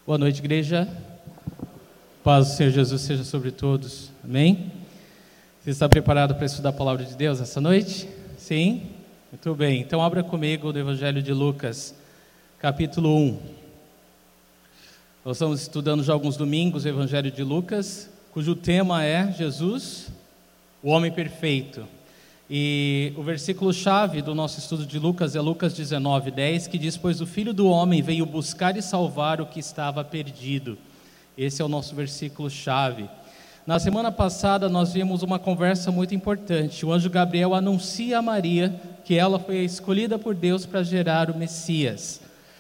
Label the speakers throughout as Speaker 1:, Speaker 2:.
Speaker 1: Boa noite, igreja. Paz do Senhor Jesus seja sobre todos. Amém? Você está preparado para estudar a palavra de Deus essa noite? Sim? Muito bem. Então abra comigo o Evangelho de Lucas, capítulo 1. Nós estamos estudando já há alguns domingos o Evangelho de Lucas, cujo tema é Jesus, o homem perfeito. E o versículo-chave do nosso estudo de Lucas é Lucas 19:10, que diz: pois o Filho do Homem veio buscar e salvar o que estava perdido. Esse é o nosso versículo-chave. Na semana passada nós vimos uma conversa muito importante. O anjo Gabriel anuncia a Maria que ela foi a escolhida por Deus para gerar o Messias.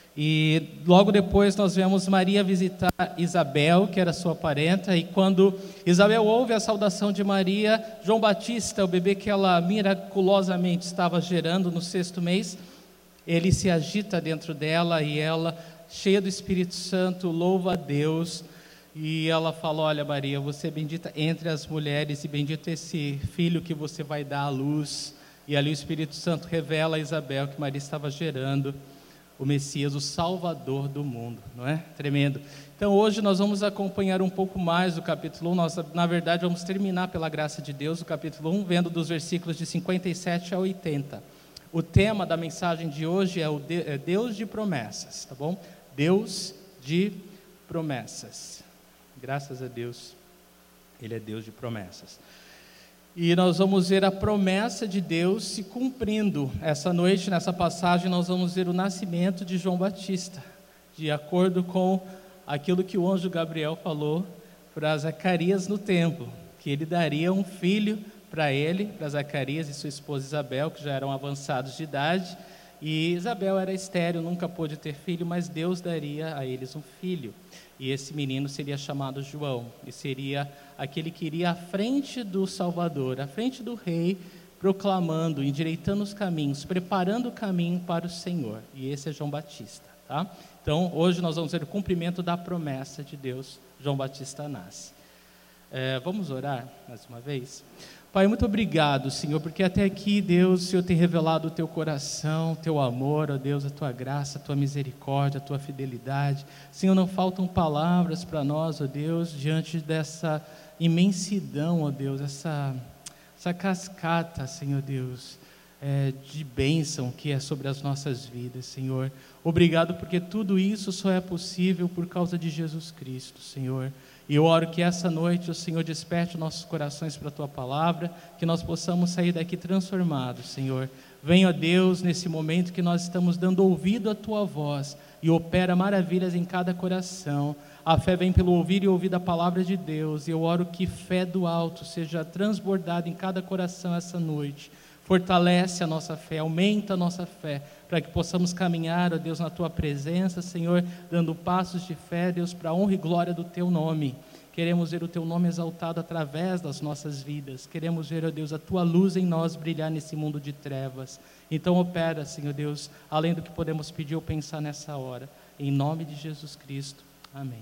Speaker 1: E logo depois nós vemos Maria visitar Isabel, que era sua parenta, e quando Isabel ouve a saudação de Maria, João Batista, o bebê que ela miraculosamente estava gerando no 6º mês, ele se agita dentro dela e ela, cheia do Espírito Santo, louva a Deus. E ela fala: olha, Maria, você é bendita entre as mulheres e bendito esse filho que você vai dar à luz. E ali o Espírito Santo revela a Isabel que Maria estava gerando o Messias, o Salvador do mundo, não é? Tremendo. Então hoje nós vamos acompanhar um pouco mais do capítulo 1, nós na verdade vamos terminar pela graça de Deus o capítulo 1, vendo dos versículos de 57 a 80. O tema da mensagem de hoje é Deus de promessas, tá bom? Deus de promessas. Graças a Deus, Ele é Deus de promessas. E nós vamos ver a promessa de Deus se cumprindo. Essa noite, nessa passagem, nós vamos ver o nascimento de João Batista, de acordo com aquilo que o anjo Gabriel falou para Zacarias no templo, que ele daria um filho para ele, para Zacarias e sua esposa Isabel, que já eram avançados de idade. E Isabel era estéril, nunca pôde ter filho, mas Deus daria a eles um filho. E esse menino seria chamado João, e seria aquele que iria à frente do Salvador, à frente do Rei, proclamando, endireitando os caminhos, preparando o caminho para o Senhor. E esse é João Batista, tá? Então, hoje nós vamos ver o cumprimento da promessa de Deus. João Batista nasce. Vamos orar mais uma vez? Pai, muito obrigado, Senhor, porque até aqui, Deus, o Senhor tem revelado o teu coração, o teu amor, ó Deus, a tua graça, a tua misericórdia, a tua fidelidade. Senhor, não faltam palavras para nós, ó Deus, diante dessa imensidão, ó Deus, essa cascata, Senhor Deus, de bênção que é sobre as nossas vidas, Senhor. Obrigado porque tudo isso só é possível por causa de Jesus Cristo, Senhor. E eu oro que essa noite o Senhor desperte nossos corações para a Tua Palavra, que nós possamos sair daqui transformados, Senhor. Venha, ó Deus, nesse momento que nós estamos dando ouvido à Tua voz e opera maravilhas em cada coração. A fé vem pelo ouvir e ouvir da Palavra de Deus, e eu oro que fé do alto seja transbordada em cada coração essa noite. Fortalece a nossa fé, aumenta a nossa fé, para que possamos caminhar, ó Deus, na Tua presença, Senhor, dando passos de fé, Deus, para a honra e glória do Teu nome. Queremos ver o Teu nome exaltado através das nossas vidas. Queremos ver, ó Deus, a Tua luz em nós brilhar nesse mundo de trevas. Então opera, Senhor Deus, além do que podemos pedir ou pensar nessa hora. Em nome de Jesus Cristo. Amém.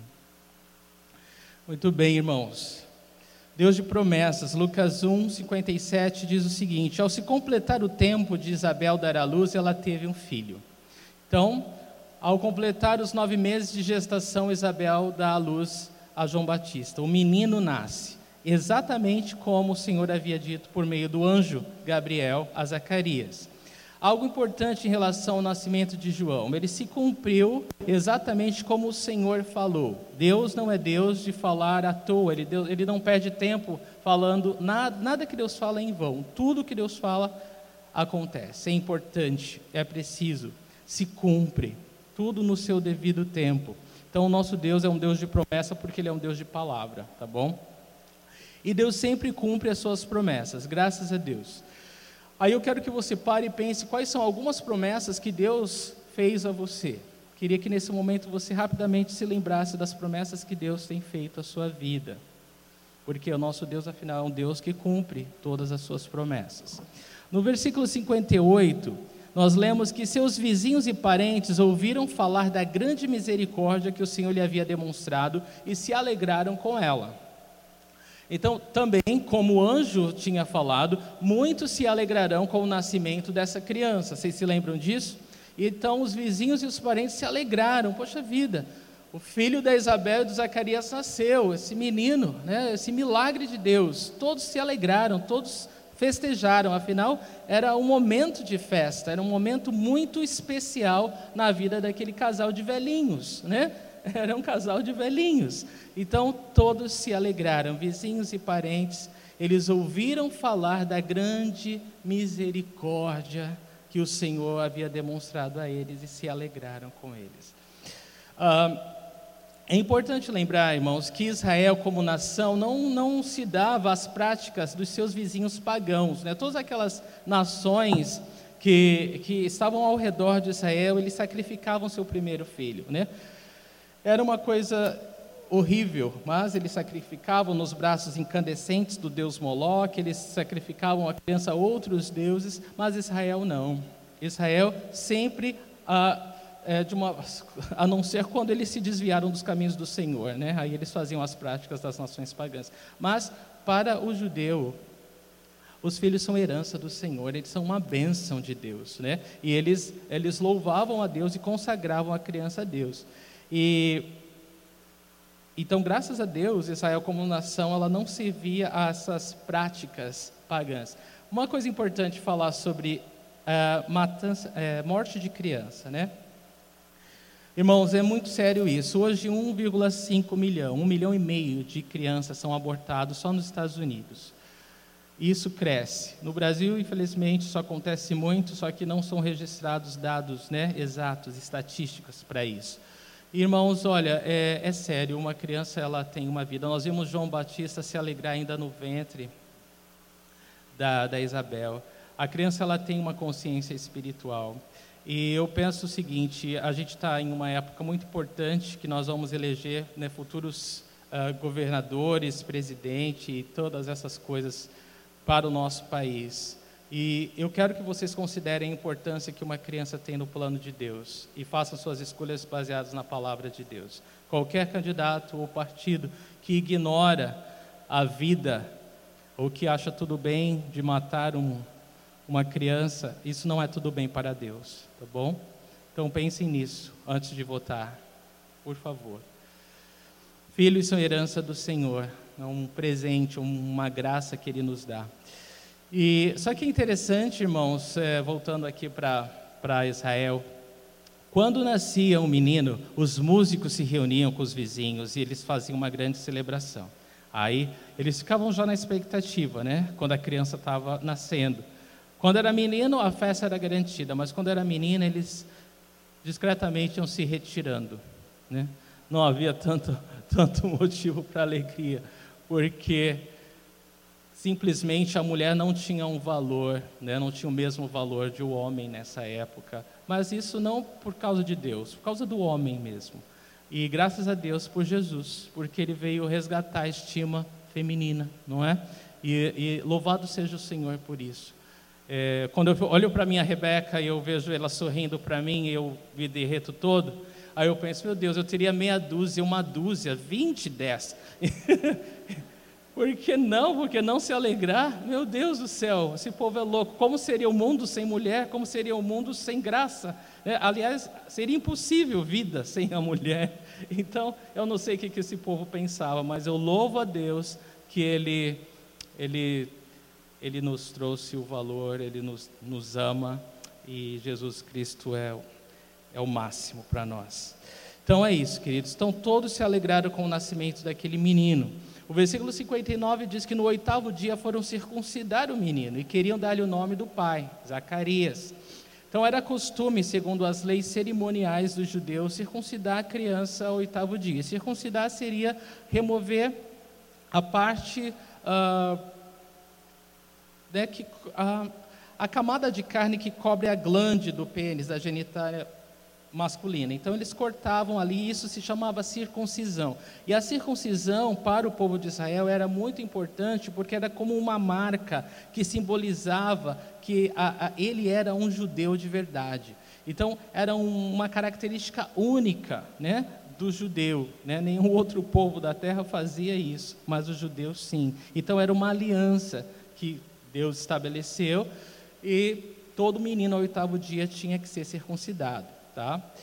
Speaker 1: Muito bem, irmãos. Deus de promessas. Lucas 1:57 diz o seguinte: ao se completar o tempo de Isabel dar à luz, ela teve um filho. Então, ao completar os 9 meses de gestação, Isabel dá à luz a João Batista. O menino nasce, exatamente como o Senhor havia dito por meio do anjo Gabriel a Zacarias. Algo importante em relação ao nascimento de João: ele se cumpriu exatamente como o Senhor falou. Deus não é Deus de falar à toa, ele não perde tempo falando, nada que Deus fala é em vão. Tudo que Deus fala acontece, é importante, é preciso, se cumpre, tudo no seu devido tempo. Então o nosso Deus é um Deus de promessa porque Ele é um Deus de palavra, tá bom? E Deus sempre cumpre as suas promessas, graças a Deus. Aí eu quero que você pare e pense quais são algumas promessas que Deus fez a você. Queria que nesse momento você rapidamente se lembrasse das promessas que Deus tem feito à sua vida. Porque o nosso Deus, afinal, é um Deus que cumpre todas as suas promessas. No versículo 58, nós lemos que seus vizinhos e parentes ouviram falar da grande misericórdia que o Senhor lhe havia demonstrado e se alegraram com ela. Então, também, como o anjo tinha falado, muitos se alegrarão com o nascimento dessa criança. Vocês se lembram disso? Então, os vizinhos e os parentes se alegraram. Poxa vida, o filho da Isabel e do Zacarias nasceu, esse menino, né? Esse milagre de Deus. Todos se alegraram, todos festejaram, afinal, era um momento de festa, era um momento muito especial na vida daquele casal de velhinhos, né? Era um casal de velhinhos. Então, todos se alegraram, vizinhos e parentes, eles ouviram falar da grande misericórdia que o Senhor havia demonstrado a eles e se alegraram com eles. É importante lembrar, irmãos, que Israel como nação não se dava às práticas dos seus vizinhos pagãos, né? Todas aquelas nações que estavam ao redor de Israel, eles sacrificavam seu primeiro filho, né? Era uma coisa horrível, mas eles sacrificavam nos braços incandescentes do deus Moloque, eles sacrificavam a criança a outros deuses, mas Israel não. Israel sempre a não ser quando eles se desviaram dos caminhos do Senhor, né? Aí eles faziam as práticas das nações pagãs. Mas para o judeu, os filhos são herança do Senhor, eles são uma bênção de Deus, né? E eles louvavam a Deus e consagravam a criança a Deus. Então, graças a Deus, Israel como nação, ela não servia a essas práticas pagãs. Uma coisa importante falar sobre morte de criança, né? Irmãos, é muito sério isso. Hoje 1,5 milhão, 1,5 milhão de crianças são abortados só nos Estados Unidos. Isso cresce. No Brasil, infelizmente, isso acontece muito, só que não são registrados dados, né, exatos, estatísticas para isso. Irmãos, olha, é sério, uma criança ela tem uma vida. Nós vimos João Batista se alegrar ainda no ventre da Isabel. A criança ela tem uma consciência espiritual. E eu penso o seguinte, a gente está em uma época muito importante que nós vamos eleger, né, futuros governadores, presidente e todas essas coisas para o nosso país. E eu quero que vocês considerem a importância que uma criança tem no plano de Deus e façam suas escolhas baseadas na palavra de Deus. Qualquer candidato ou partido que ignora a vida ou que acha tudo bem de matar uma criança, isso não é tudo bem para Deus, tá bom? Então pensem nisso antes de votar, por favor. Filhos são herança do Senhor, é um presente, uma graça que Ele nos dá. E só que é interessante, irmãos, voltando aqui para Israel, quando nascia um menino, os músicos se reuniam com os vizinhos e eles faziam uma grande celebração. Aí eles ficavam já na expectativa, né? Quando a criança estava nascendo. Quando era menino, a festa era garantida, mas quando era menina, eles discretamente iam se retirando, né? Não havia tanto motivo para alegria, porque simplesmente a mulher não tinha um valor, né? Não tinha o mesmo valor de um homem nessa época, mas isso não por causa de Deus, por causa do homem mesmo. E graças a Deus por Jesus, porque Ele veio resgatar a estima feminina, não é? E louvado seja o Senhor por isso. Quando eu olho para minha Rebeca e eu vejo ela sorrindo para mim, eu me derreto todo, aí eu penso, meu Deus, eu teria meia dúzia, uma dúzia, 20 dessas. Por que não? Porque não se alegrar? Meu Deus do céu, esse povo é louco. Como seria o mundo sem mulher? Como seria o mundo sem graça? Aliás, seria impossível vida sem a mulher. Então, eu não sei o que esse povo pensava, mas eu louvo a Deus que Ele nos trouxe o valor, Ele nos ama e Jesus Cristo é o máximo para nós. Então é isso, queridos. Então todos se alegraram com o nascimento daquele menino. O versículo 59 diz que no 8º dia foram circuncidar o menino e queriam dar-lhe o nome do pai, Zacarias. Então era costume, segundo as leis cerimoniais dos judeus, circuncidar a criança ao 8º dia. Circuncidar seria remover a parte... a camada de carne que cobre a glande do pênis, da genitália masculina. Então eles cortavam ali, e isso se chamava circuncisão. E a circuncisão para o povo de Israel era muito importante, porque era como uma marca que simbolizava que ele era um judeu de verdade. Então era uma característica única, né, do judeu, né? Nenhum outro povo da terra fazia isso, mas os judeus sim. Então era uma aliança que Deus estabeleceu, e todo menino ao 8º dia tinha que ser circuncidado, tá?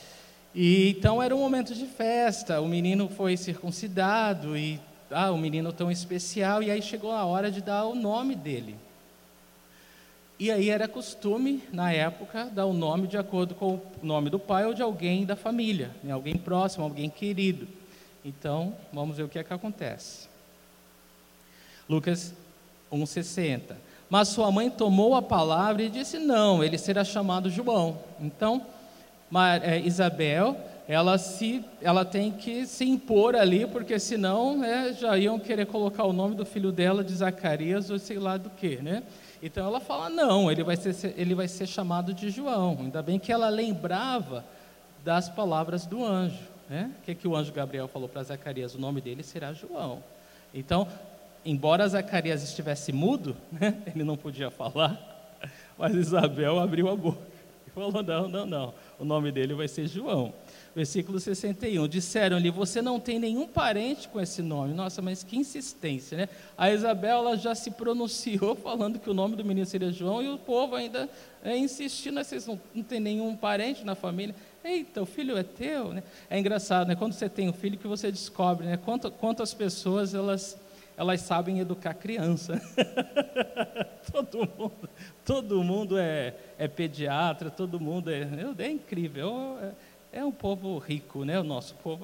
Speaker 1: E então era um momento de festa, o menino foi circuncidado, e um menino tão especial, e aí chegou a hora de dar o nome dele. E aí era costume, na época, dar o nome de acordo com o nome do pai ou de alguém da família, né? Alguém próximo, alguém querido. Então, vamos ver o que é que acontece. Lucas 1,60. Mas sua mãe tomou a palavra e disse, não, ele será chamado João. Então, Isabel, ela tem que se impor ali, porque senão, né, já iam querer colocar o nome do filho dela de Zacarias ou sei lá do que, né? Então ela fala, não, ele vai ser chamado de João. Ainda bem que ela lembrava das palavras do anjo, né? O que o anjo Gabriel falou para Zacarias? O nome dele será João. Então, embora Zacarias estivesse mudo, né, ele não podia falar, mas Isabel abriu a boca e falou, não, o nome dele vai ser João. Versículo 61, disseram-lhe, você não tem nenhum parente com esse nome. Nossa, mas que insistência, né? A Isabel, ela já se pronunciou falando que o nome do menino seria João, e o povo ainda insistindo, vocês não tem nenhum parente na família. Eita, o filho é teu, né? É engraçado, né? Quando você tem um filho que você descobre, né? Quantas pessoas elas sabem educar criança. Todo mundo é pediatra, todo mundo é incrível. É um povo rico, né? O nosso povo.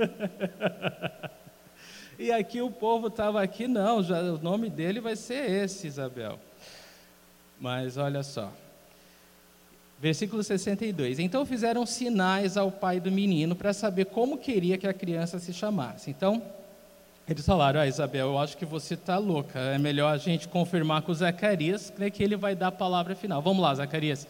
Speaker 1: E aqui o povo estava aqui, não, o nome dele vai ser esse, Isabel. Mas olha só. Versículo 62. Então fizeram sinais ao pai do menino para saber como queria que a criança se chamasse. Então, eles falaram, Isabel, eu acho que você está louca. É melhor a gente confirmar com o Zacarias, né, que ele vai dar a palavra final. Vamos lá, Zacarias.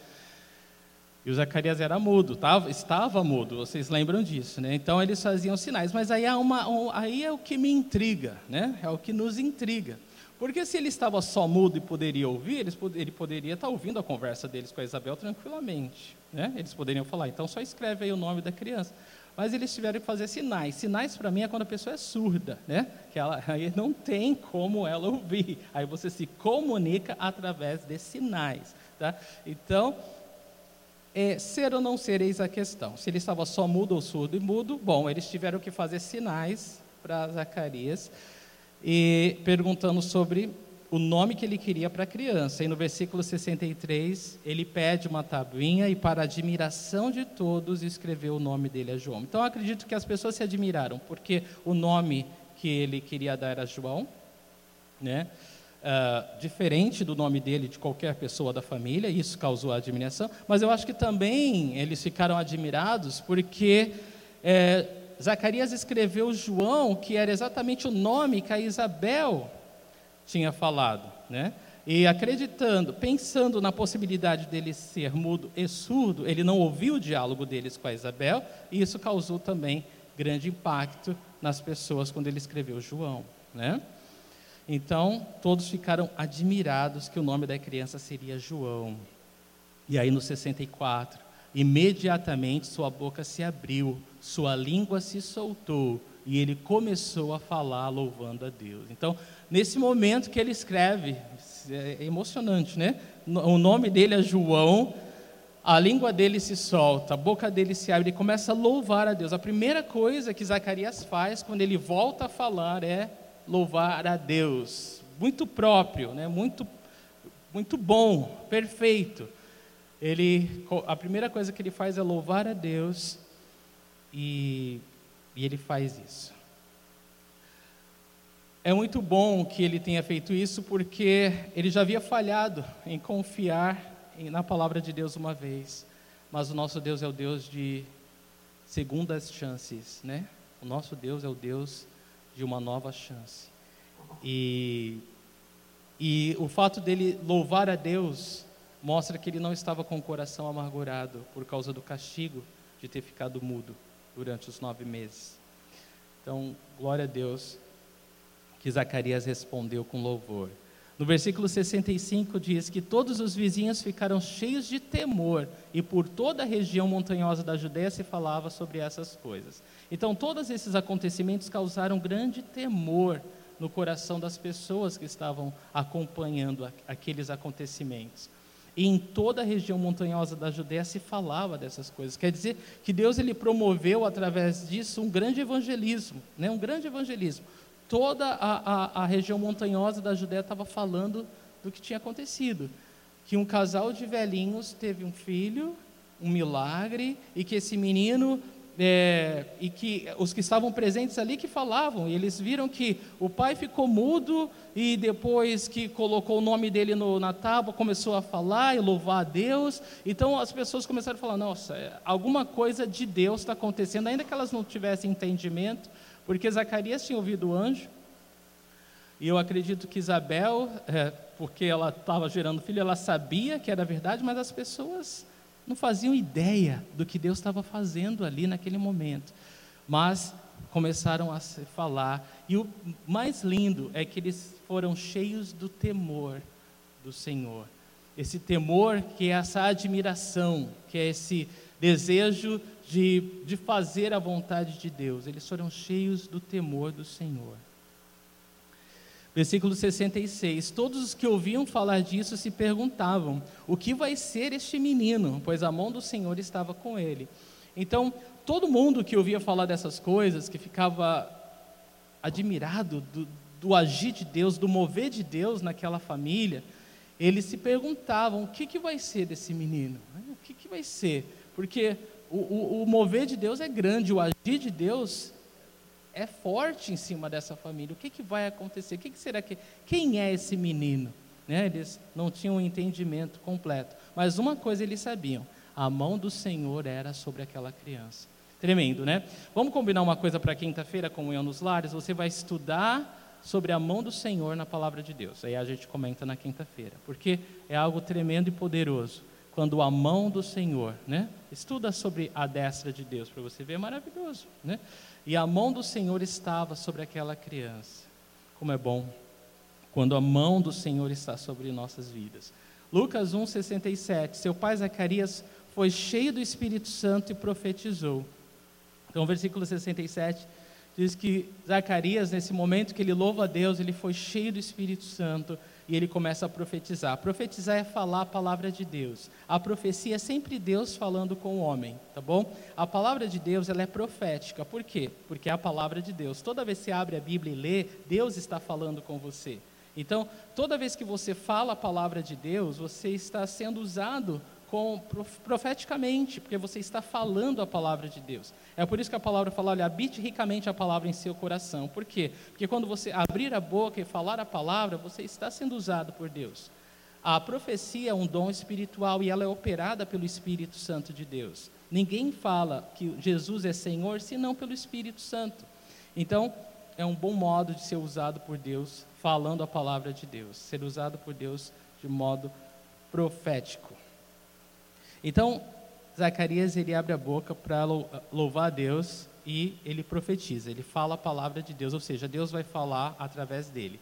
Speaker 1: E o Zacarias era mudo, estava mudo, vocês lembram disso, né? Então eles faziam sinais, mas aí, aí é o que me intriga, né? É o que nos intriga. Porque se ele estava só mudo e poderia ouvir, ele poderia estar ouvindo a conversa deles com a Isabel tranquilamente, né? Eles poderiam falar, então só escreve aí o nome da criança. Mas eles tiveram que fazer sinais. Sinais para mim é quando a pessoa é surda, né? Que aí não tem como ela ouvir. Aí você se comunica através de sinais, tá? Então, ser ou não ser, eis a questão. Se ele estava só mudo ou surdo e mudo, bom, eles tiveram que fazer sinais para Zacarias, e perguntando sobre o nome que ele queria para a criança. E no versículo 63, ele pede uma tabuinha e, para admiração de todos, escreveu o nome dele a João. Então, eu acredito que as pessoas se admiraram, porque o nome que ele queria dar era João, né? Diferente do nome dele de qualquer pessoa da família, isso causou admiração, mas eu acho que também eles ficaram admirados porque Zacarias escreveu João, que era exatamente o nome que a Isabel tinha falado, né? E pensando na possibilidade dele ser mudo e surdo, ele não ouviu o diálogo deles com a Isabel, e isso causou também grande impacto nas pessoas quando ele escreveu João, né? Então, todos ficaram admirados que o nome da criança seria João. E aí no 64, imediatamente sua boca se abriu, sua língua se soltou, e ele começou a falar louvando a Deus. Então, nesse momento que ele escreve, é emocionante, né? O nome dele é João, a língua dele se solta, a boca dele se abre e começa a louvar a Deus. A primeira coisa que Zacarias faz quando ele volta a falar é louvar a Deus. Muito próprio, né? Muito bom, perfeito. A primeira coisa que ele faz é louvar a Deus, e ele faz isso. É muito bom que ele tenha feito isso, porque ele já havia falhado em confiar na palavra de Deus uma vez, mas o nosso Deus é o Deus de segundas chances, né? O nosso Deus é o Deus de uma nova chance. E o fato dele louvar a Deus mostra que ele não estava com o coração amargurado por causa do castigo de ter ficado mudo durante os 9 meses. Então, glória a Deus que Zacarias respondeu com louvor. No versículo 65 diz que todos os vizinhos ficaram cheios de temor, e por toda a região montanhosa da Judeia se falava sobre essas coisas. Então, todos esses acontecimentos causaram grande temor no coração das pessoas que estavam acompanhando aqueles acontecimentos. E em toda a região montanhosa da Judéia se falava dessas coisas. Quer dizer que Deus ele promoveu através disso um grande evangelismo, né? Um grande evangelismo. Toda a região montanhosa da Judéia estava falando do que tinha acontecido. Que um casal de velhinhos teve um filho, um milagre, e que esse menino... e que os que estavam presentes ali que falavam, e eles viram que o pai ficou mudo, e depois que colocou o nome dele na tábua, começou a falar e louvar a Deus. Então as pessoas começaram a falar, nossa, alguma coisa de Deus está acontecendo, ainda que elas não tivessem entendimento, porque Zacarias tinha ouvido o anjo, e eu acredito que Isabel, porque ela estava gerando filho, ela sabia que era verdade, mas as pessoas não faziam ideia do que Deus estava fazendo ali naquele momento, mas começaram a se falar, e o mais lindo é que eles foram cheios do temor do Senhor, esse temor que é essa admiração, que é esse desejo de fazer a vontade de Deus. Eles foram cheios do temor do Senhor. Versículo 66, todos os que ouviam falar disso se perguntavam, o que vai ser este menino? Pois a mão do Senhor estava com ele. Então, todo mundo que ouvia falar dessas coisas, que ficava admirado do agir de Deus, do mover de Deus naquela família, eles se perguntavam, o que vai ser desse menino? O que vai ser? Porque o mover de Deus é grande, o agir de Deus é forte em cima dessa família. O que vai acontecer? Quem é esse menino? Né? Eles não tinham um entendimento completo. Mas uma coisa eles sabiam: a mão do Senhor era sobre aquela criança. Tremendo, né? Vamos combinar uma coisa para quinta-feira, comunhão nos lares. Você vai estudar sobre a mão do Senhor na palavra de Deus. Aí a gente comenta na quinta-feira, porque é algo tremendo e poderoso. Quando a mão do Senhor, né? Estuda sobre a destra de Deus para você ver, é maravilhoso, né? E a mão do Senhor estava sobre aquela criança. Como é bom quando a mão do Senhor está sobre nossas vidas. Lucas 1,67, seu pai Zacarias foi cheio do Espírito Santo e profetizou. Então, versículo 67 diz que Zacarias, nesse momento que ele louva a Deus, ele foi cheio do Espírito Santo e ele começa a profetizar. Profetizar é falar a palavra de Deus. A profecia é sempre Deus falando com o homem, tá bom? A palavra de Deus, ela é profética. Por quê? Porque é a palavra de Deus. Toda vez que você abre a Bíblia e lê, Deus está falando com você. Então, toda vez que você fala a palavra de Deus, você está sendo usado profeticamente, porque você está falando a palavra de Deus. É por isso que a palavra fala, olha, habite ricamente a palavra em seu coração. Por quê? Porque quando você abrir a boca e falar a palavra, você está sendo usado por Deus. A profecia é um dom espiritual e ela é operada pelo Espírito Santo de Deus. Ninguém fala que Jesus é Senhor, senão pelo Espírito Santo. Então, é um bom modo de ser usado por Deus, falando a palavra de Deus, ser usado por Deus de modo profético. Então, Zacarias, ele abre a boca para louvar a Deus e ele profetiza, ele fala a palavra de Deus, ou seja, Deus vai falar através dele.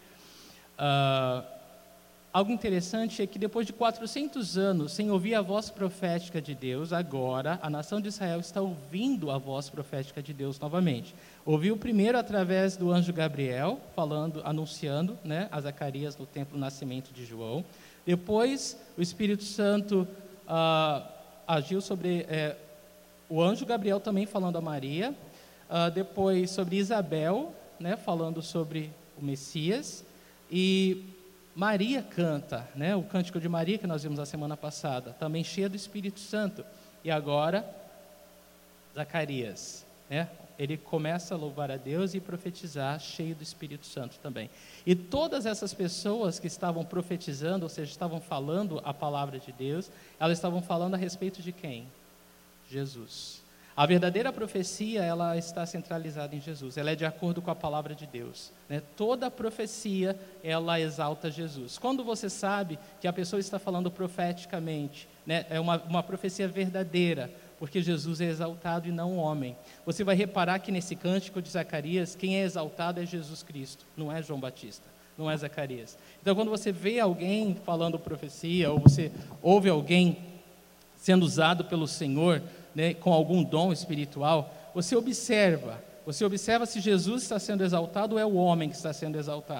Speaker 1: Algo interessante é que depois de 400 anos, sem ouvir a voz profética de Deus, agora a nação de Israel está ouvindo a voz profética de Deus novamente. Ouviu primeiro através do anjo Gabriel, anunciando, né, a Zacarias no templo do nascimento de João. Depois, o Espírito Santo agiu sobre o anjo Gabriel também falando a Maria, depois sobre Isabel, né, falando sobre o Messias, e Maria canta, né, o cântico de Maria que nós vimos na semana passada, também cheia do Espírito Santo. E agora, Zacarias, né, ele começa a louvar a Deus e profetizar, cheio do Espírito Santo também. E todas essas pessoas que estavam profetizando, ou seja, estavam falando a palavra de Deus, elas estavam falando a respeito de quem? Jesus. A verdadeira profecia, ela está centralizada em Jesus, ela é de acordo com a palavra de Deus, né? Toda profecia, ela exalta Jesus. Quando você sabe que a pessoa está falando profeticamente, né, é uma profecia verdadeira, porque Jesus é exaltado e não o homem. Você vai reparar que nesse cântico de Zacarias, quem é exaltado é Jesus Cristo, não é João Batista, não é Zacarias. Então, quando você vê alguém falando profecia, ou você ouve alguém sendo usado pelo Senhor, né, com algum dom espiritual, você observa se Jesus está sendo exaltado ou é o homem que está sendo exaltado.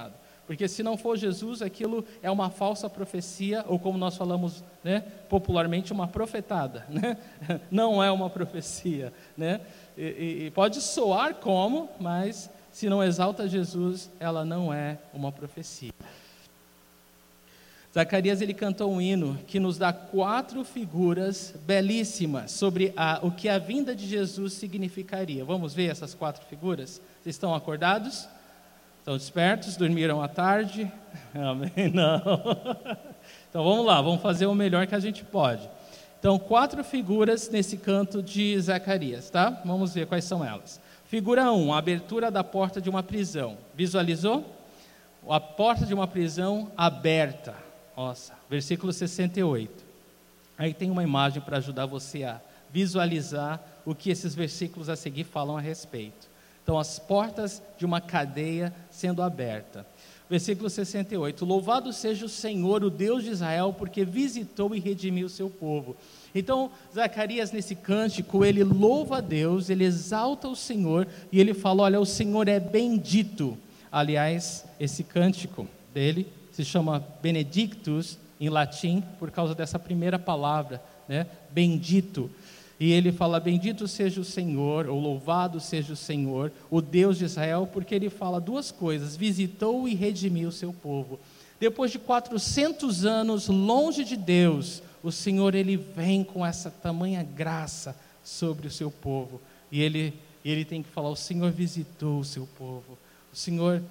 Speaker 1: Porque se não for Jesus, aquilo é uma falsa profecia, ou como nós falamos, né, popularmente, uma profetada, né? Não é uma profecia, né? E pode soar como, mas se não exalta Jesus, ela não é uma profecia. Zacarias, ele cantou um hino que nos dá 4 figuras belíssimas sobre o que a vinda de Jesus significaria. Vamos ver essas 4 figuras? Vocês estão acordados? Estão despertos? Dormiram à tarde? Amém? Não. Então vamos lá, vamos fazer o melhor que a gente pode. Então, 4 figuras nesse canto de Zacarias, tá? Vamos ver quais são elas. Figura 1, a abertura da porta de uma prisão. Visualizou? A porta de uma prisão aberta. Nossa, versículo 68. Aí tem uma imagem para ajudar você a visualizar o que esses versículos a seguir falam a respeito. Então, as portas de uma cadeia sendo aberta. Versículo 68. Louvado seja o Senhor, o Deus de Israel, porque visitou e redimiu o seu povo. Então, Zacarias, nesse cântico, ele louva a Deus, ele exalta o Senhor, e ele fala, olha, o Senhor é bendito. Aliás, esse cântico dele se chama Benedictus, em latim, por causa dessa primeira palavra, né? Bendito. E ele fala, bendito seja o Senhor, ou louvado seja o Senhor, o Deus de Israel, porque ele fala 2 coisas, visitou e redimiu o seu povo. Depois de 400 anos longe de Deus, o Senhor, ele vem com essa tamanha graça sobre o seu povo. E ele tem que falar, o Senhor visitou o seu povo. O Senhor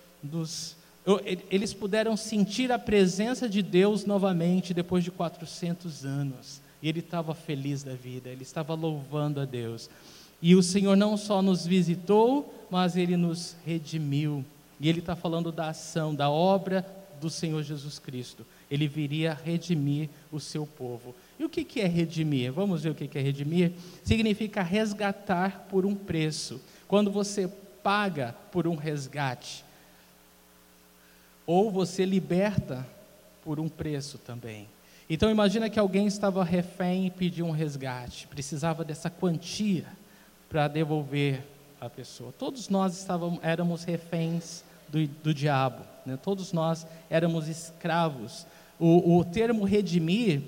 Speaker 1: eles puderam sentir a presença de Deus novamente depois de 400 anos. E ele estava feliz da vida, ele estava louvando a Deus. E o Senhor não só nos visitou, mas ele nos redimiu. E ele está falando da ação, da obra do Senhor Jesus Cristo. Ele viria redimir o seu povo. E o que é redimir? Vamos ver o que é redimir? Significa resgatar por um preço. Quando você paga por um resgate, ou você liberta por um preço também. Então imagina que alguém estava refém e pediu um resgate, precisava dessa quantia para devolver a pessoa. Todos nós éramos reféns do diabo, né? Todos nós éramos escravos. O termo redimir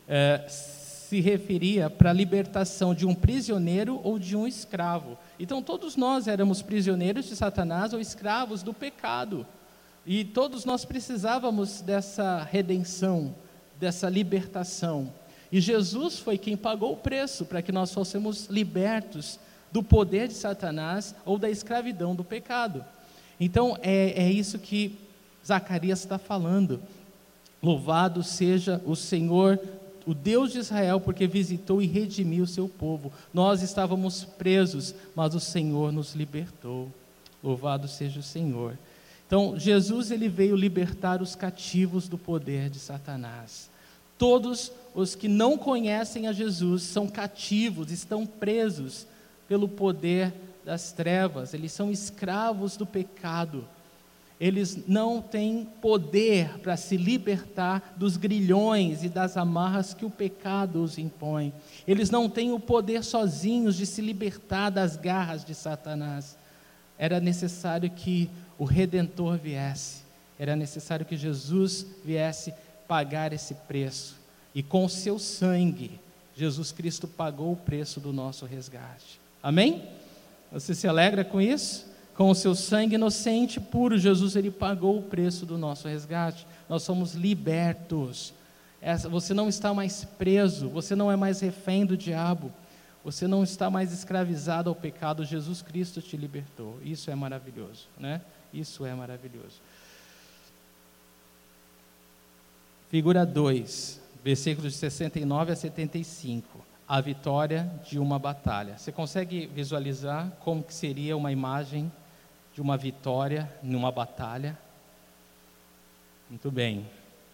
Speaker 1: se referia para a libertação de um prisioneiro ou de um escravo. Então todos nós éramos prisioneiros de Satanás ou escravos do pecado. E todos nós precisávamos dessa redenção, dessa libertação. E Jesus foi quem pagou o preço para que nós fôssemos libertos do poder de Satanás ou da escravidão do pecado. Então, é isso que Zacarias está falando. Louvado seja o Senhor, o Deus de Israel, porque visitou e redimiu o seu povo. Nós estávamos presos, mas o Senhor nos libertou. Louvado seja o Senhor. Então, Jesus, ele veio libertar os cativos do poder de Satanás. Todos os que não conhecem a Jesus são cativos, estão presos pelo poder das trevas, eles são escravos do pecado. Eles não têm poder para se libertar dos grilhões e das amarras que o pecado os impõe. Eles não têm o poder sozinhos de se libertar das garras de Satanás. Era necessário que o Redentor viesse, era necessário que Jesus viesse pagar esse preço, e com o seu sangue, Jesus Cristo pagou o preço do nosso resgate. Amém? Você se alegra com isso? Com o seu sangue inocente, puro, Jesus, ele pagou o preço do nosso resgate. Nós somos libertos. Você não está mais preso, você não é mais refém do diabo, você não está mais escravizado ao pecado. Jesus Cristo te libertou. Isso é maravilhoso, né? Isso é maravilhoso. Figura 2, versículos de 69 a 75. A vitória de uma batalha. Você consegue visualizar como que seria uma imagem de uma vitória numa batalha? Muito bem.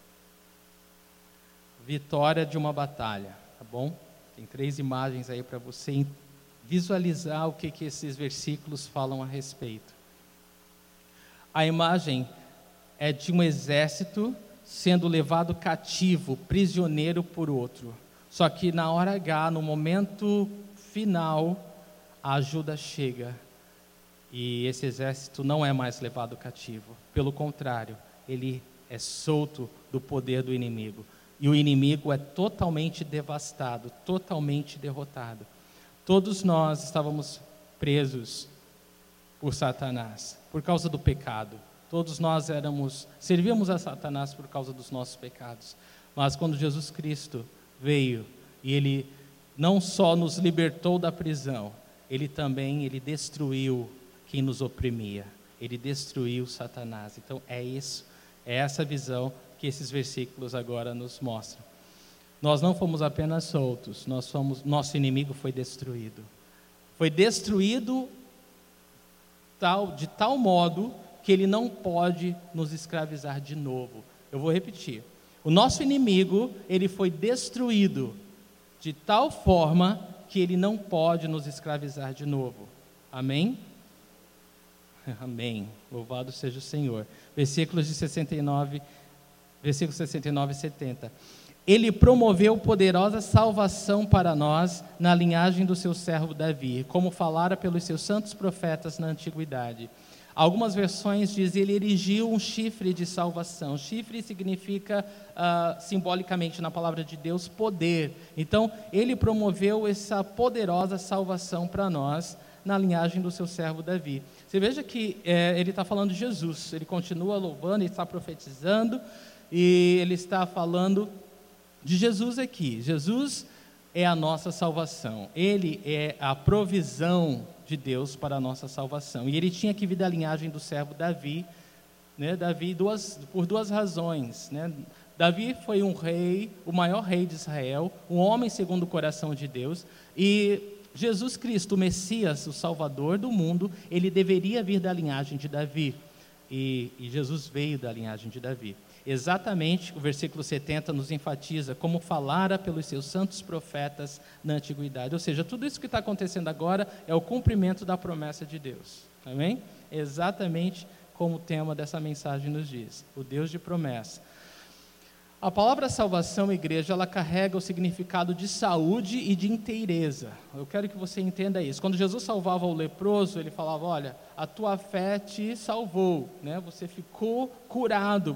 Speaker 1: Vitória de uma batalha, tá bom? Tem 3 imagens aí para você visualizar o que esses versículos falam a respeito. A imagem é de um exército sendo levado cativo, prisioneiro por outro. Só que na hora H, no momento final, a ajuda chega. E esse exército não é mais levado cativo. Pelo contrário, ele é solto do poder do inimigo. E o inimigo é totalmente devastado, totalmente derrotado. Todos nós estávamos presos por Satanás, por causa do pecado. Todos nós servíamos a Satanás por causa dos nossos pecados. Mas quando Jesus Cristo veio e ele não só nos libertou da prisão, ele destruiu quem nos oprimia. Ele destruiu Satanás. Então é essa visão que esses versículos agora nos mostram. Nós não fomos apenas soltos, nosso inimigo foi destruído. Foi destruído de tal modo que ele não pode nos escravizar de novo. Eu vou repetir. O nosso inimigo, ele foi destruído de tal forma que ele não pode nos escravizar de novo. Amém? Amém. Louvado seja o Senhor. Versículos 69 e 70. Ele promoveu poderosa salvação para nós na linhagem do seu servo Davi, como falara pelos seus santos profetas na antiguidade. Algumas versões dizem ele erigiu um chifre de salvação. Chifre significa, simbolicamente na palavra de Deus, poder. Então, ele promoveu essa poderosa salvação para nós na linhagem do seu servo Davi. Você veja que ele está falando de Jesus. Ele continua louvando, ele está profetizando e ele está falando de Jesus aqui. Jesus é a nossa salvação. Ele é a provisão de Deus para a nossa salvação. E ele tinha que vir da linhagem do servo Davi, né? Davi por duas razões, né? Davi foi um rei, o maior rei de Israel, um homem segundo o coração de Deus, e Jesus Cristo, o Messias, o Salvador do mundo, ele deveria vir da linhagem de Davi. E Jesus veio da linhagem de Davi. Exatamente, o versículo 70 nos enfatiza como falara pelos seus santos profetas na antiguidade. Ou seja, tudo isso que está acontecendo agora é o cumprimento da promessa de Deus. Amém? Exatamente como o tema dessa mensagem nos diz, o Deus de promessa. A palavra salvação, igreja, ela carrega o significado de saúde e de inteireza. Eu quero que você entenda isso. Quando Jesus salvava o leproso, ele falava, olha, a tua fé te salvou, né? Você ficou curado,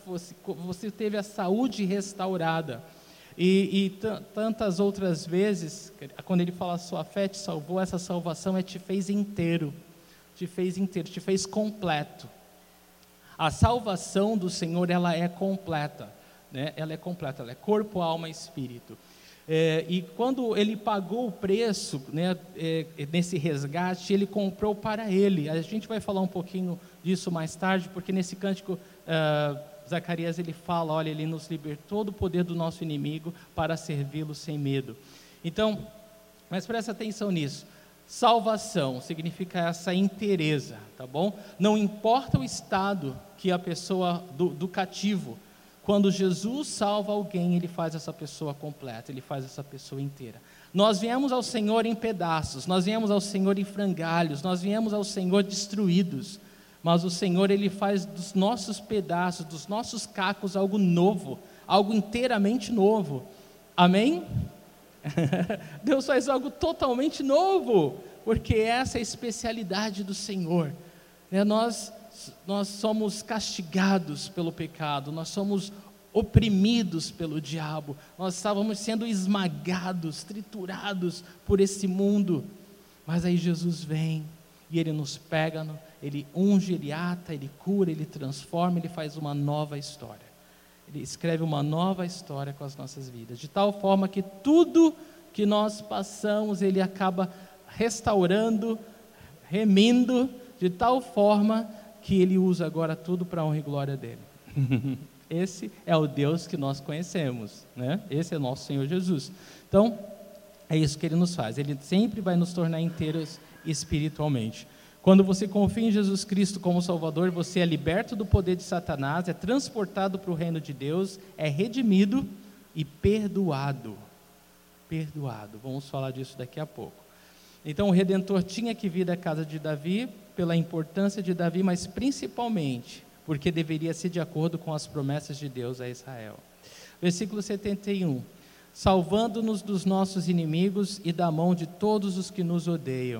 Speaker 1: você teve a saúde restaurada. E tantas outras vezes, quando ele fala, a sua fé te salvou, essa salvação te fez inteiro, te fez completo. A salvação do Senhor, ela é completa. Né? Ela é completa, ela é corpo, alma e espírito. E quando ele pagou o preço, né, nesse resgate, ele comprou para ele. A gente vai falar um pouquinho disso mais tarde, porque nesse cântico, Zacarias ele fala, olha, ele nos libertou do poder do nosso inimigo para servi-lo sem medo. Então, mas presta atenção nisso. Salvação significa essa inteireza, tá bom? Não importa o estado que a pessoa do cativo. Quando Jesus salva alguém, ele faz essa pessoa completa, ele faz essa pessoa inteira. Nós viemos ao Senhor em pedaços, nós viemos ao Senhor em frangalhos, nós viemos ao Senhor destruídos, mas o Senhor, ele faz dos nossos pedaços, dos nossos cacos, algo novo, algo inteiramente novo. Amém? Deus faz algo totalmente novo, porque essa é a especialidade do Senhor. Nós somos castigados pelo pecado, nós somos oprimidos pelo diabo, nós estávamos sendo esmagados, triturados por esse mundo, mas aí Jesus vem e Ele nos pega, Ele unge, Ele ata, Ele cura, Ele transforma, Ele faz uma nova história, Ele escreve uma nova história com as nossas vidas, de tal forma que tudo que nós passamos, Ele acaba restaurando, remindo, de tal forma que Ele usa agora tudo para a honra e glória dEle. Esse é o Deus que nós conhecemos, né? Esse é o nosso Senhor Jesus. Então, é isso que Ele nos faz. Ele sempre vai nos tornar inteiros espiritualmente. Quando você confia em Jesus Cristo como Salvador, você é liberto do poder de Satanás, é transportado para o reino de Deus, é redimido e perdoado. Perdoado. Vamos falar disso daqui a pouco. Então, o Redentor tinha que vir da casa de Davi, pela importância de Davi, mas principalmente porque deveria ser de acordo com as promessas de Deus a Israel. Versículo 71. Salvando-nos dos nossos inimigos e da mão de todos os que nos odeiam.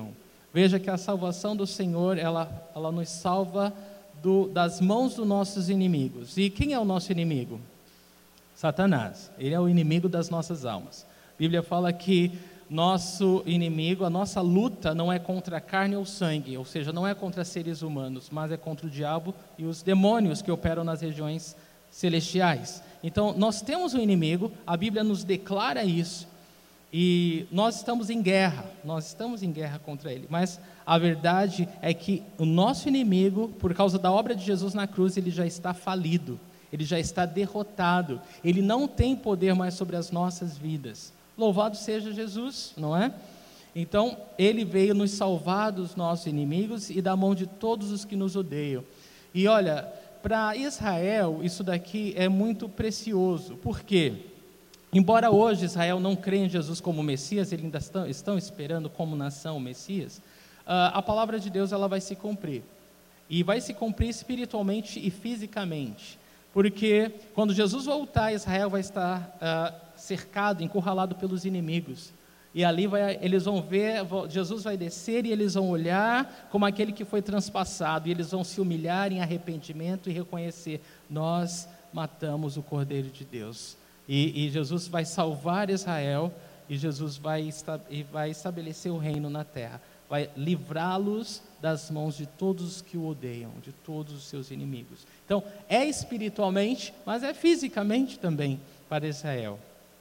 Speaker 1: Veja que a salvação do Senhor, ela nos salva das mãos dos nossos inimigos. E quem é o nosso inimigo? Satanás. Ele é o inimigo das nossas almas. A Bíblia fala que nosso inimigo, a nossa luta não é contra a carne ou sangue, ou seja, não é contra seres humanos, mas é contra o diabo e os demônios que operam nas regiões celestiais. Então, nós temos um inimigo, a Bíblia nos declara isso, e nós estamos em guerra contra ele, mas a verdade é que o nosso inimigo, por causa da obra de Jesus na cruz, ele já está falido, ele já está derrotado, ele não tem poder mais sobre as nossas vidas. Louvado seja Jesus, não é? Então, ele veio nos salvar dos nossos inimigos e da mão de todos os que nos odeiam. E olha, para Israel, isso daqui é muito precioso. Por quê? Embora hoje Israel não crê em Jesus como Messias, eles ainda estão esperando como nação o Messias, a palavra de Deus ela vai se cumprir. E vai se cumprir espiritualmente e fisicamente. Porque quando Jesus voltar, Israel vai estar cercado, encurralado pelos inimigos. E ali eles vão ver, Jesus vai descer e eles vão olhar como aquele que foi transpassado. E eles vão se humilhar em arrependimento e reconhecer: nós matamos o Cordeiro de Deus. E Jesus vai salvar Israel e Jesus vai estabelecer o reino na terra. Vai livrá-los das mãos de todos os que o odeiam, de todos os seus inimigos. Então, é espiritualmente, mas é fisicamente também para Israel.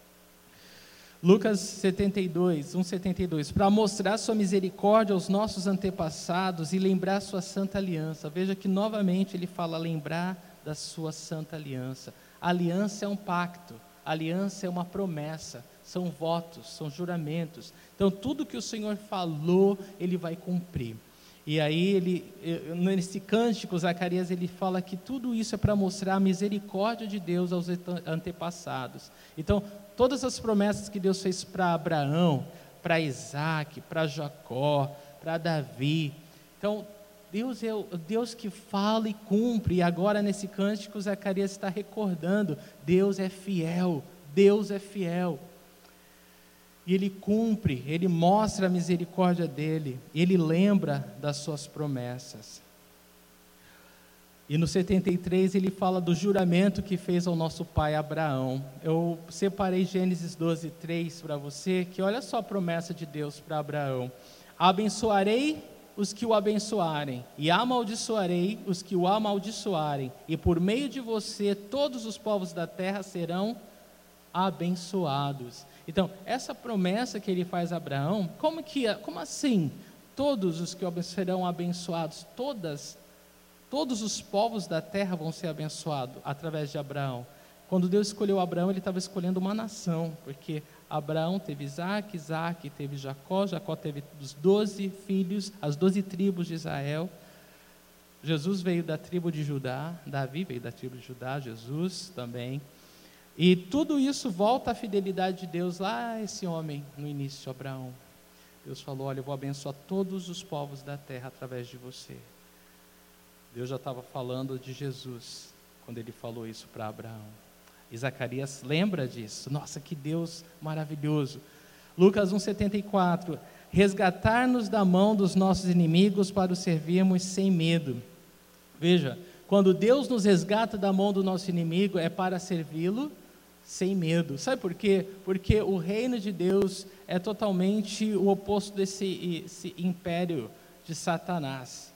Speaker 1: Lucas 1:72, para mostrar sua misericórdia aos nossos antepassados e lembrar sua santa aliança. Veja que novamente ele fala lembrar da sua santa aliança. A aliança é um pacto, a aliança é uma promessa, são votos, são juramentos. Então tudo que o Senhor falou, ele vai cumprir. E aí nesse cântico, Zacarias ele fala que tudo isso é para mostrar a misericórdia de Deus aos antepassados. Então, todas as promessas que Deus fez para Abraão, para Isaac, para Jacó, para Davi. Então, Deus é o Deus que fala e cumpre. E agora nesse cântico, Zacarias está recordando: Deus é fiel, Deus é fiel. E Ele cumpre, Ele mostra a misericórdia dEle, Ele lembra das suas promessas. E no 73 ele fala do juramento que fez ao nosso pai Abraão. Eu separei Gênesis 12:3 para você, que olha só a promessa de Deus para Abraão: abençoarei os que o abençoarem, e amaldiçoarei os que o amaldiçoarem, e por meio de você todos os povos da terra serão abençoados. Então, essa promessa que ele faz a Abraão, como assim? Todos os que serão abençoados, todos os povos da terra vão ser abençoados através de Abraão. Quando Deus escolheu Abraão, ele estava escolhendo uma nação, porque Abraão teve Isaac, Isaac teve Jacó, Jacó teve os 12 filhos, as 12 tribos de Israel. Jesus veio da tribo de Judá, Davi veio da tribo de Judá, Jesus também. E tudo isso volta à fidelidade de Deus lá a esse homem no início, Abraão. Deus falou: olha, eu vou abençoar todos os povos da terra através de você. Deus já estava falando de Jesus quando ele falou isso para Abraão. E Zacarias lembra disso. Nossa, que Deus maravilhoso. Lucas 1:74, resgatar-nos da mão dos nossos inimigos para o servirmos sem medo. Veja, quando Deus nos resgata da mão do nosso inimigo, é para servi-lo sem medo. Sabe por quê? Porque o reino de Deus é totalmente o oposto desse império de Satanás.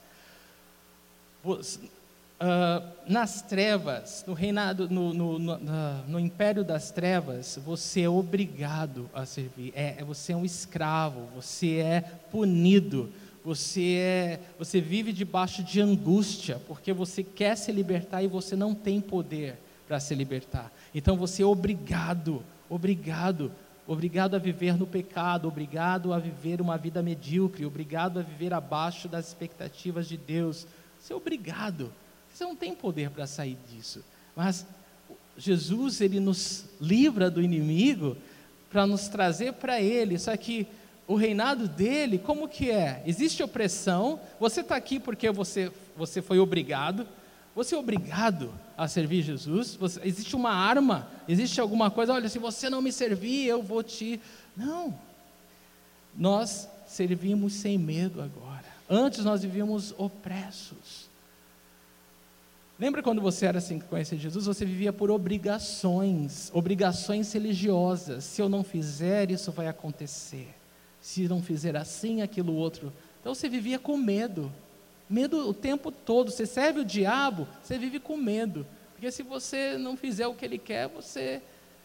Speaker 1: Nas trevas, no reinado, no império das trevas, você é obrigado a servir. Você é um escravo, você é punido. Você vive debaixo de angústia, porque você quer se libertar e você não tem poder para se libertar. Então você é obrigado a viver no pecado, obrigado a viver uma vida medíocre, obrigado a viver abaixo das expectativas de Deus. Você é obrigado, você não tem poder para sair disso. Mas Jesus, ele nos livra do inimigo para nos trazer para Ele. Só que o reinado dele, como que é? Existe opressão, você está aqui porque você foi obrigado, você é obrigado a servir Jesus, existe uma arma, existe alguma coisa, olha, se você não me servir, eu vou te... Não, nós servimos sem medo agora. Antes nós vivíamos opressos. Lembra quando você era assim que conhecia Jesus? Você vivia por obrigações religiosas. Se eu não fizer, isso vai acontecer. Se não fizer assim, aquilo outro. Então você vivia com medo o tempo todo. Você serve o diabo, você vive com medo. Porque se você não fizer o que ele quer, você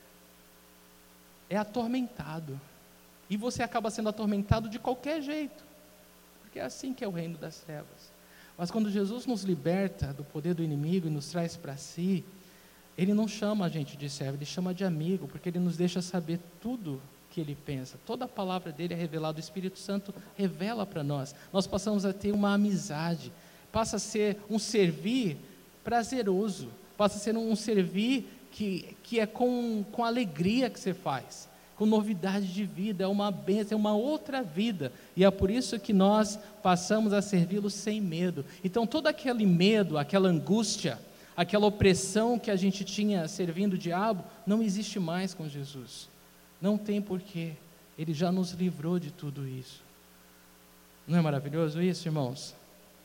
Speaker 1: é atormentado. E você acaba sendo atormentado de qualquer jeito. Porque é assim que é o reino das trevas. Mas quando Jesus nos liberta do poder do inimigo e nos traz para si, Ele não chama a gente de servo, Ele chama de amigo, porque Ele nos deixa saber tudo que Ele pensa. Toda a palavra dEle é revelada, o Espírito Santo revela para nós. Nós passamos a ter uma amizade, passa a ser um servir prazeroso, passa a ser um servir que é com alegria que você faz, com novidade de vida, é uma bênção, é uma outra vida, e é por isso que nós passamos a servi-lo sem medo. Então todo aquele medo, aquela angústia, aquela opressão que a gente tinha servindo o diabo, não existe mais com Jesus, não tem porquê, Ele já nos livrou de tudo isso. Não é maravilhoso isso, irmãos?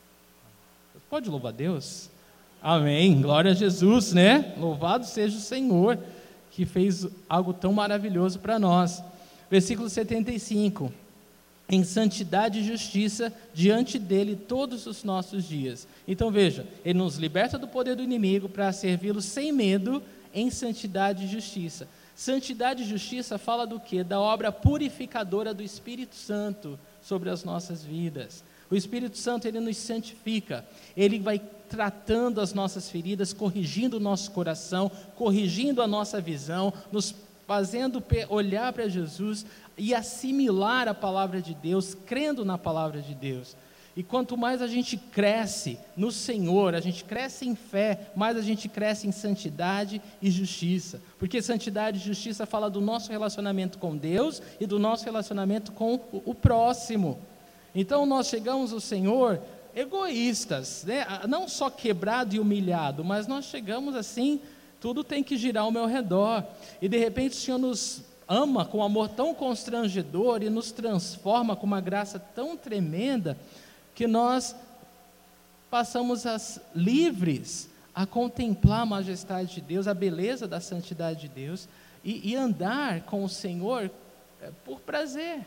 Speaker 1: Pode louvar Deus? Amém, glória a Jesus, né? Louvado seja o Senhor, que fez algo tão maravilhoso para nós. Versículo 75, em santidade e justiça diante dele todos os nossos dias. Então veja, Ele nos liberta do poder do inimigo para servi-lo sem medo, em santidade e justiça. Santidade e justiça fala do quê? Da obra purificadora do Espírito Santo sobre as nossas vidas. O Espírito Santo, Ele nos santifica, Ele vai tratando as nossas feridas, corrigindo o nosso coração, corrigindo a nossa visão, nos fazendo olhar para Jesus e assimilar a palavra de Deus, crendo na palavra de Deus. E quanto mais a gente cresce no Senhor, a gente cresce em fé, mais a gente cresce em santidade e justiça. Porque santidade e justiça fala do nosso relacionamento com Deus e do nosso relacionamento com o próximo. Então nós chegamos ao Senhor egoístas, né? Não só quebrado e humilhado, mas nós chegamos assim, tudo tem que girar ao meu redor, e de repente o Senhor nos ama com um amor tão constrangedor e nos transforma com uma graça tão tremenda, que nós passamos livres a contemplar a majestade de Deus, a beleza da santidade de Deus, e andar com o Senhor por prazer,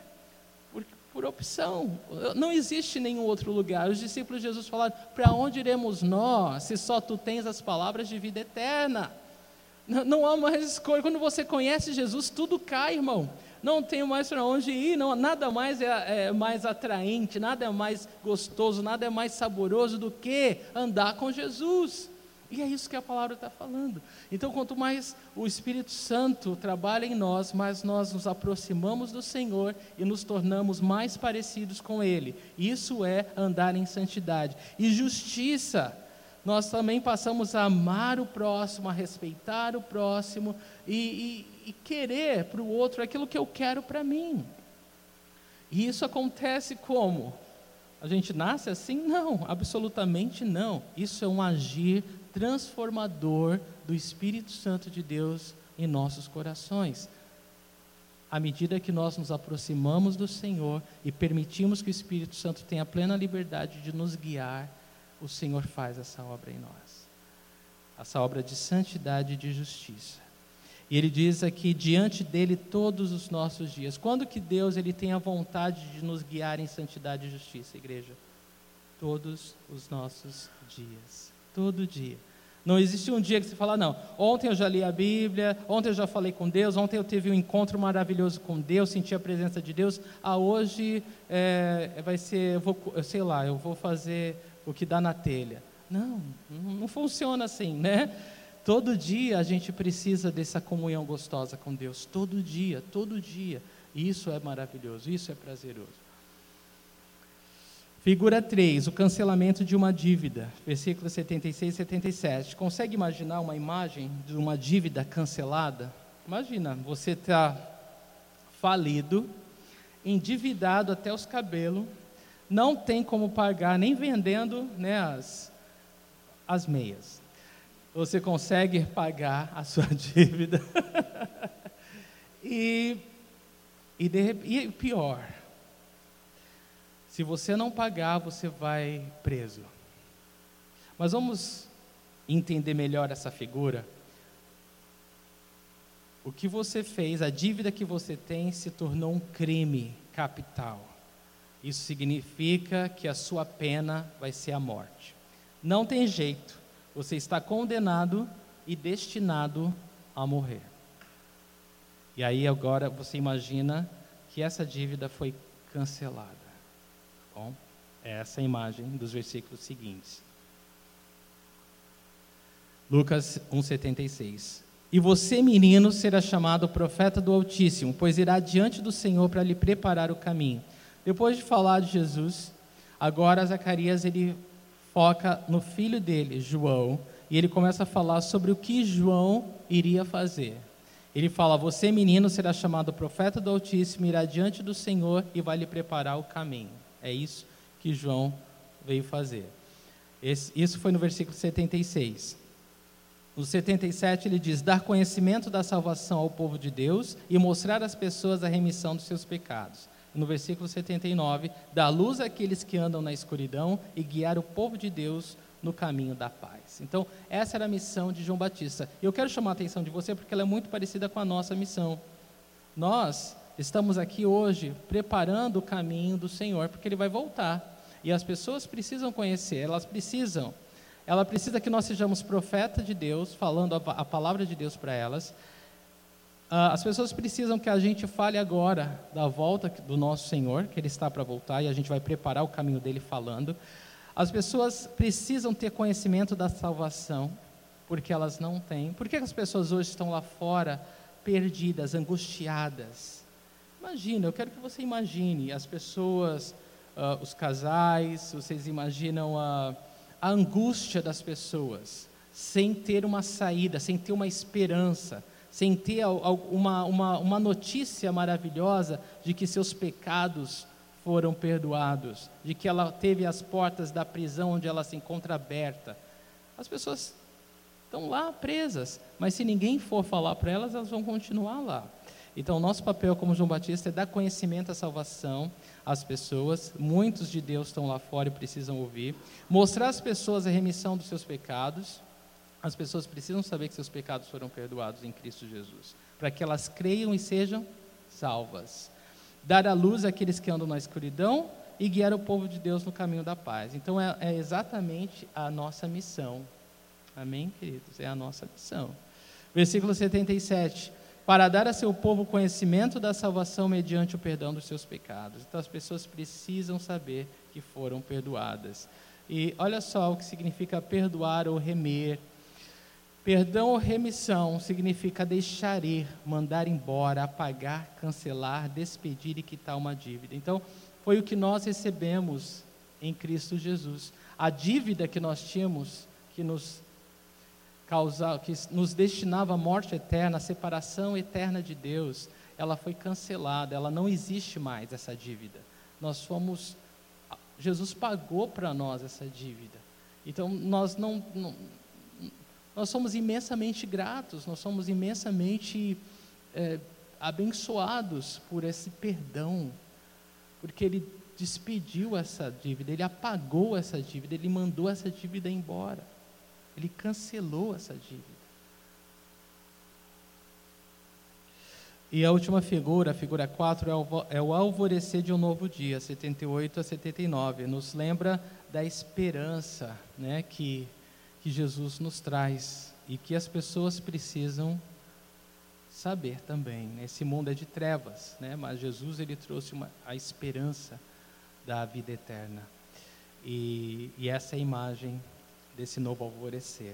Speaker 1: por opção. Não existe nenhum outro lugar. Os discípulos de Jesus falaram: para onde iremos nós, se só tu tens as palavras de vida eterna? Não há mais escolha. Quando você conhece Jesus, tudo cai, irmão. Não tem mais para onde ir, nada mais é mais atraente, nada é mais gostoso, nada é mais saboroso do que andar com Jesus. E é isso que a palavra está falando. Então, quanto mais o Espírito Santo trabalha em nós, mais nós nos aproximamos do Senhor e nos tornamos mais parecidos com Ele. Isso é andar em santidade. E justiça, nós também passamos a amar o próximo, a respeitar o próximo e querer para o outro aquilo que eu quero para mim. E isso acontece como? A gente nasce assim? Não, absolutamente não. Isso é um agir transformador do Espírito Santo de Deus em nossos corações. À medida que nós nos aproximamos do Senhor e permitimos que o Espírito Santo tenha plena liberdade de nos guiar, o Senhor faz essa obra em nós, essa obra de santidade e de justiça. E Ele diz aqui: diante dele todos os nossos dias. Quando que Deus Ele tem a vontade de nos guiar em santidade e justiça, igreja? Todos os nossos dias. Todo dia. Não existe um dia que você fala: não, ontem eu já li a Bíblia, ontem eu já falei com Deus, ontem eu tive um encontro maravilhoso com Deus, senti a presença de Deus, hoje vai ser, eu vou fazer o que dá na telha. Não funciona assim, né? Todo dia a gente precisa dessa comunhão gostosa com Deus, todo dia, e isso é maravilhoso, isso é prazeroso. Figura 3, o cancelamento de uma dívida, versículos 76 e 77. Consegue imaginar uma imagem de uma dívida cancelada? Imagina, você está falido, endividado até os cabelos, não tem como pagar, nem vendendo, né, as meias. Você consegue pagar a sua dívida. E pior, Se você não pagar, você vai preso. Mas vamos entender melhor essa figura. O que você fez, a dívida que você tem, se tornou um crime capital. Isso significa que a sua pena vai ser a morte. Não tem jeito, você está condenado e destinado a morrer. E aí agora você imagina que essa dívida foi cancelada. Bom, essa é a imagem dos versículos seguintes. Lucas 1,76. E você, menino, será chamado profeta do Altíssimo, pois irá diante do Senhor para lhe preparar o caminho. Depois de falar de Jesus, agora Zacarias ele foca no filho dele, João, e ele começa a falar sobre o que João iria fazer. Ele fala: você, menino, será chamado profeta do Altíssimo, irá diante do Senhor e vai lhe preparar o caminho. É isso que João veio fazer. Isso foi no versículo 76. No 77 ele diz: dar conhecimento da salvação ao povo de Deus e mostrar às pessoas a remissão dos seus pecados. No versículo 79, dar luz àqueles que andam na escuridão e guiar o povo de Deus no caminho da paz. Então, essa era a missão de João Batista. E eu quero chamar a atenção de você porque ela é muito parecida com a nossa missão. Nós estamos aqui hoje preparando o caminho do Senhor, porque Ele vai voltar. E as pessoas precisam conhecer, ela precisa que nós sejamos profeta de Deus, falando a palavra de Deus para elas. As pessoas precisam que a gente fale agora da volta do nosso Senhor, que Ele está para voltar, e a gente vai preparar o caminho dele falando. As pessoas precisam ter conhecimento da salvação, porque elas não têm. Por que as pessoas hoje estão lá fora, perdidas, angustiadas? Imagina, eu quero que você imagine as pessoas, os casais, vocês imaginam a angústia das pessoas, sem ter uma saída, sem ter uma esperança, sem ter uma notícia maravilhosa de que seus pecados foram perdoados, de que ela teve as portas da prisão onde ela se encontra aberta. As pessoas estão lá presas, mas se ninguém for falar para elas, elas vão continuar lá. Então, o nosso papel como João Batista é dar conhecimento à salvação às pessoas. Muitos de Deus estão lá fora e precisam ouvir. Mostrar às pessoas a remissão dos seus pecados. As pessoas precisam saber que seus pecados foram perdoados em Cristo Jesus, para que elas creiam e sejam salvas. Dar a luz àqueles que andam na escuridão e guiar o povo de Deus no caminho da paz. Então, é exatamente a nossa missão. Amém, queridos? É a nossa missão. Versículo 77. Para dar a seu povo conhecimento da salvação mediante o perdão dos seus pecados. Então, as pessoas precisam saber que foram perdoadas. E olha só o que significa perdoar ou remer. Perdão ou remissão significa deixar ir, mandar embora, apagar, cancelar, despedir e quitar uma dívida. Então, foi o que nós recebemos em Cristo Jesus. A dívida que nós tínhamos, que nos destinava à morte eterna, à separação eterna de Deus, ela foi cancelada, ela não existe mais, essa dívida. Jesus pagou para nós essa dívida. Então, nós somos imensamente gratos, nós somos imensamente abençoados por esse perdão, porque Ele despediu essa dívida, Ele apagou essa dívida, Ele mandou essa dívida embora, Ele cancelou essa dívida. E a última figura, a figura 4, é o alvorecer de um novo dia, 78 a 79, nos lembra da esperança, né, que Jesus nos traz e que as pessoas precisam saber também. Esse mundo é de trevas, né? Mas Jesus ele trouxe a esperança da vida eterna. E essa é a imagem desse novo alvorecer.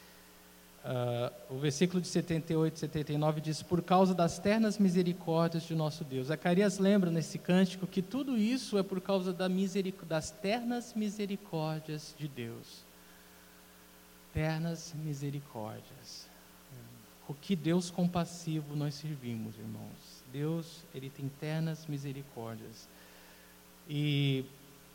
Speaker 1: O versículo de 78 e 79 diz: por causa das ternas misericórdias de nosso Deus. Zacarias lembra nesse cântico que tudo isso é por causa das ternas misericórdias de Deus. Ternas misericórdias. O que Deus compassivo nós servimos, irmãos. Deus, Ele tem ternas misericórdias. E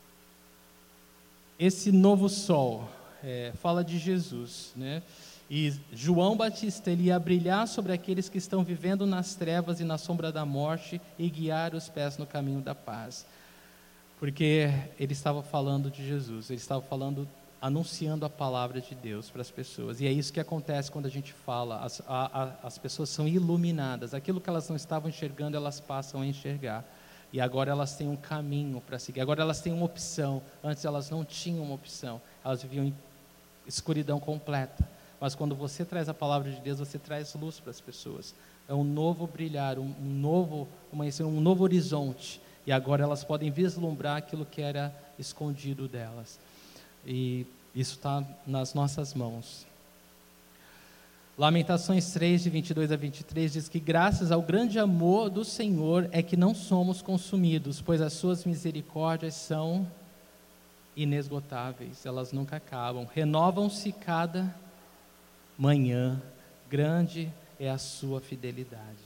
Speaker 1: esse novo sol fala de Jesus, né? E João Batista, ele ia brilhar sobre aqueles que estão vivendo nas trevas e na sombra da morte e guiar os pés no caminho da paz. Porque ele estava falando de Jesus, ele estava anunciando a palavra de Deus para as pessoas. E é isso que acontece quando a gente fala, as pessoas são iluminadas, aquilo que elas não estavam enxergando, elas passam a enxergar. E agora elas têm um caminho para seguir, agora elas têm uma opção. Antes elas não tinham uma opção, elas viviam em escuridão completa. Mas quando você traz a palavra de Deus, você traz luz para as pessoas. É um novo brilhar, um novo horizonte. E agora elas podem vislumbrar aquilo que era escondido delas. E isso está nas nossas mãos. Lamentações 3, de 22 a 23, diz que graças ao grande amor do Senhor é que não somos consumidos, pois as suas misericórdias são inesgotáveis, elas nunca acabam, renovam-se cada manhã, grande é a sua fidelidade.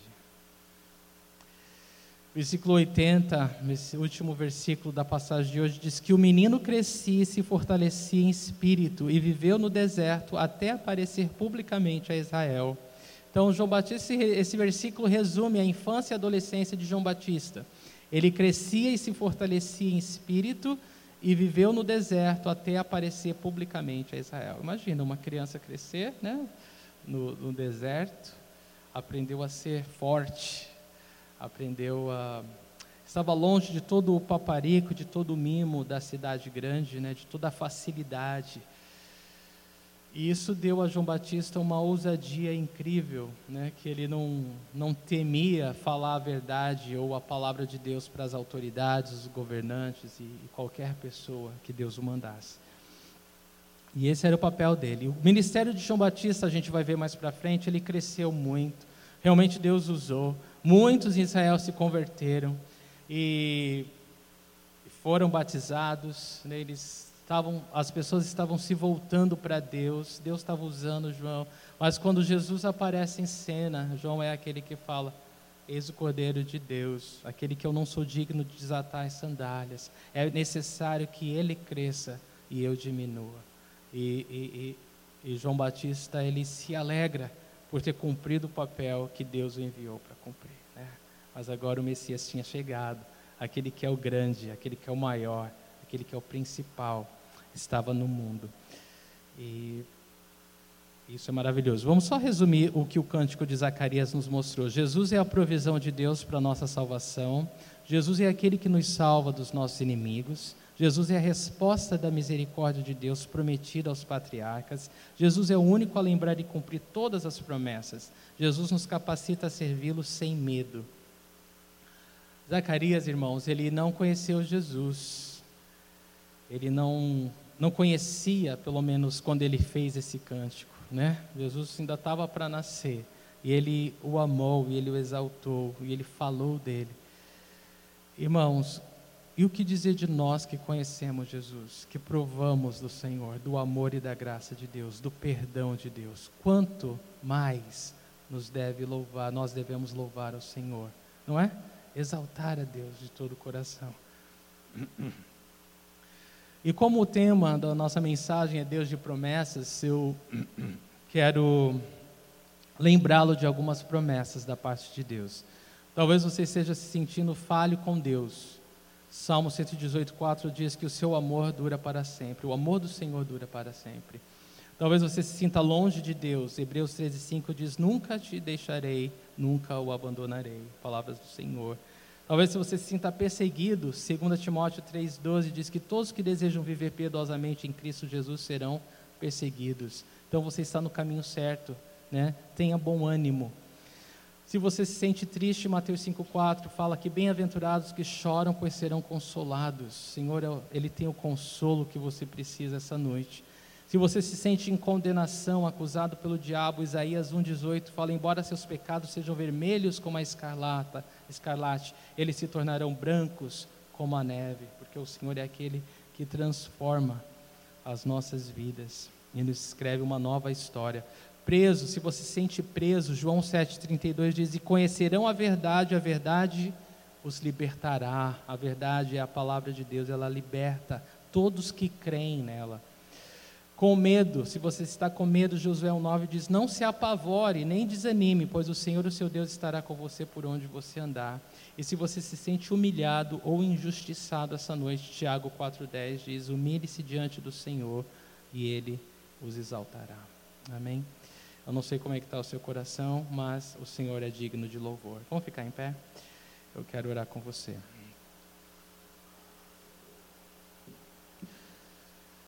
Speaker 1: Versículo 80, esse último versículo da passagem de hoje, diz que o menino crescia e se fortalecia em espírito e viveu no deserto até aparecer publicamente a Israel. Então, João Batista, esse versículo resume a infância e adolescência de João Batista. Ele crescia e se fortalecia em espírito e viveu no deserto até aparecer publicamente a Israel. Imagina uma criança crescer, né, no deserto, aprendeu a ser forte, estava longe de todo o paparico, de todo o mimo da cidade grande, né, de toda a facilidade. E isso deu a João Batista uma ousadia incrível, né, que ele não temia falar a verdade ou a palavra de Deus para as autoridades, os governantes e qualquer pessoa que Deus o mandasse. E esse era o papel dele. O ministério de João Batista, a gente vai ver mais para frente, ele cresceu muito. Realmente Deus usou. Muitos em Israel se converteram e foram batizados, né? As pessoas estavam se voltando para Deus, Deus estava usando João, mas quando Jesus aparece em cena, João é aquele que fala: eis o Cordeiro de Deus, aquele que eu não sou digno de desatar as sandálias, é necessário que ele cresça e eu diminua. E João Batista, ele se alegra por ter cumprido o papel que Deus o enviou para cumprir, né? Mas agora o Messias tinha chegado, aquele que é o grande, aquele que é o maior, aquele que é o principal, estava no mundo. E isso é maravilhoso. Vamos só resumir o que o cântico de Zacarias nos mostrou. Jesus é a provisão de Deus para a nossa salvação. Jesus é aquele que nos salva dos nossos inimigos. Jesus é a resposta da misericórdia de Deus prometida aos patriarcas. Jesus é o único a lembrar e cumprir todas as promessas. Jesus nos capacita a servi-lo sem medo. Zacarias, irmãos, ele não conheceu Jesus. Ele não conhecia, pelo menos quando ele fez esse cântico, né? Jesus ainda estava para nascer. E ele o amou, e ele o exaltou, e ele falou dele. Irmãos, e o que dizer de nós que conhecemos Jesus, que provamos do Senhor, do amor e da graça de Deus, do perdão de Deus? Quanto mais nós devemos louvar o Senhor, não é? Exaltar a Deus de todo o coração. E como o tema da nossa mensagem é Deus de promessas, eu quero lembrá-lo de algumas promessas da parte de Deus. Talvez você esteja se sentindo falho com Deus. Salmo 118:4 diz que o seu amor dura para sempre, o amor do Senhor dura para sempre. Talvez você se sinta longe de Deus. Hebreus 13:5 diz: nunca te deixarei, nunca o abandonarei. Palavras do Senhor. Talvez você se sinta perseguido. 2 Timóteo 3:12 diz que todos que desejam viver piedosamente em Cristo Jesus serão perseguidos. Então você está no caminho certo, né? Tenha bom ânimo. Se você se sente triste, Mateus 5:4 fala que bem-aventurados que choram, pois serão consolados. O Senhor, Ele tem o consolo que você precisa essa noite. Se você se sente em condenação, acusado pelo diabo, Isaías 1:18 fala: embora seus pecados sejam vermelhos como a escarlate, eles se tornarão brancos como a neve, porque o Senhor é aquele que transforma as nossas vidas e nos escreve uma nova história. Preso, se você se sente preso, João 7:32 diz: e conhecerão a verdade os libertará. A verdade é a palavra de Deus, ela liberta todos que creem nela. Com medo, se você está com medo, Josué 1,9 diz: não se apavore, nem desanime, pois o Senhor, o seu Deus, estará com você por onde você andar. E se você se sente humilhado ou injustiçado essa noite, Tiago 4,10 diz: humilhe-se diante do Senhor e Ele os exaltará. Amém? Eu não sei como é que está o seu coração, mas o Senhor é digno de louvor. Vamos ficar em pé? Eu quero orar com você.